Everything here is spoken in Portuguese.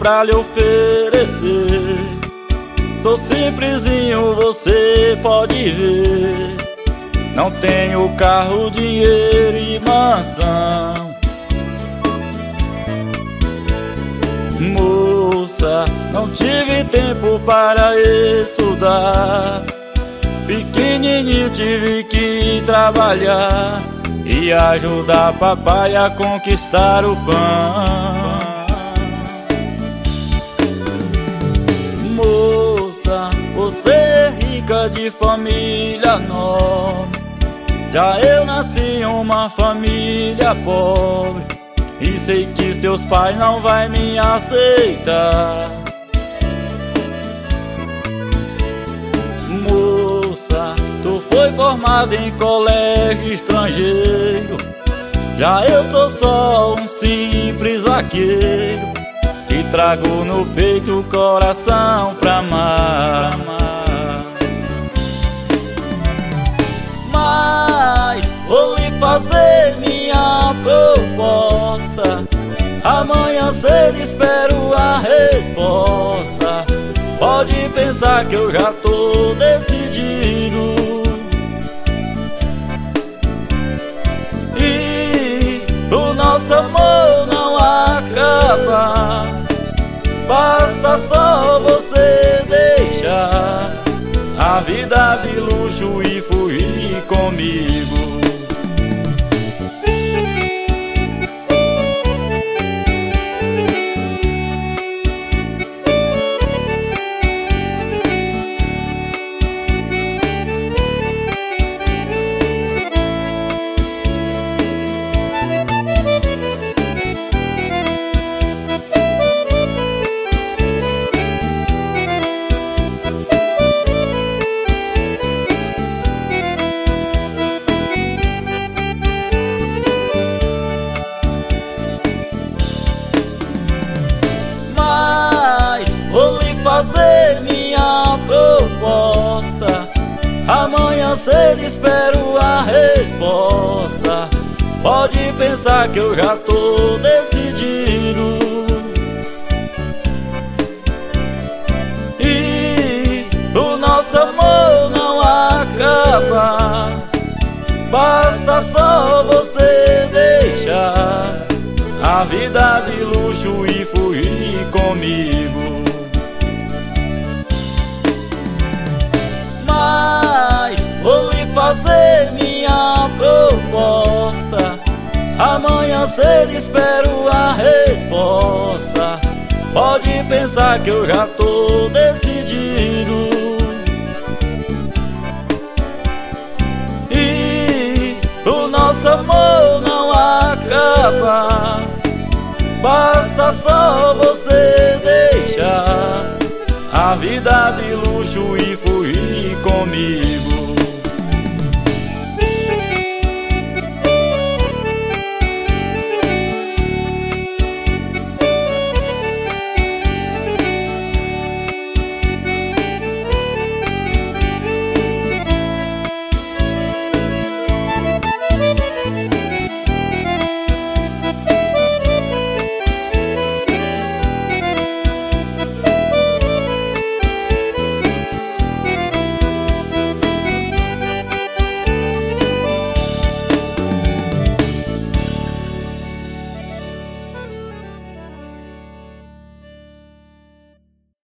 pra lhe oferecer. Sou simplesinho, você pode ver. Não tenho carro, dinheiro e mansão. Moça, não tive tempo para estudar. Pequenininho tive que trabalhar e ajudar papai a conquistar o pão. Moça, você é rica de família nobre. Já eu nasci em uma família pobre e sei que seus pais não vai me aceitar. Moça, tu foi formada em colégio estrangeiro. Já eu sou só um simples vaqueiro que trago no peito o coração pra amar. Mas vou lhe fazer minha proposta. Amanhã cedo espero a resposta. Pode pensar que eu já tô decidido. E o nosso amor não acaba. Basta só você deixar a vida de luxo e fugir comigo. Fazer minha proposta. Amanhã cedo espero a resposta. Pode pensar que eu já tô decidido. E o nosso amor não acaba. Basta só você deixar a vida de luxo e fugir comigo. Mas vou lhe fazer minha proposta. Amanhã cedo espero a resposta. Pode pensar que eu já tô decidido. E o nosso amor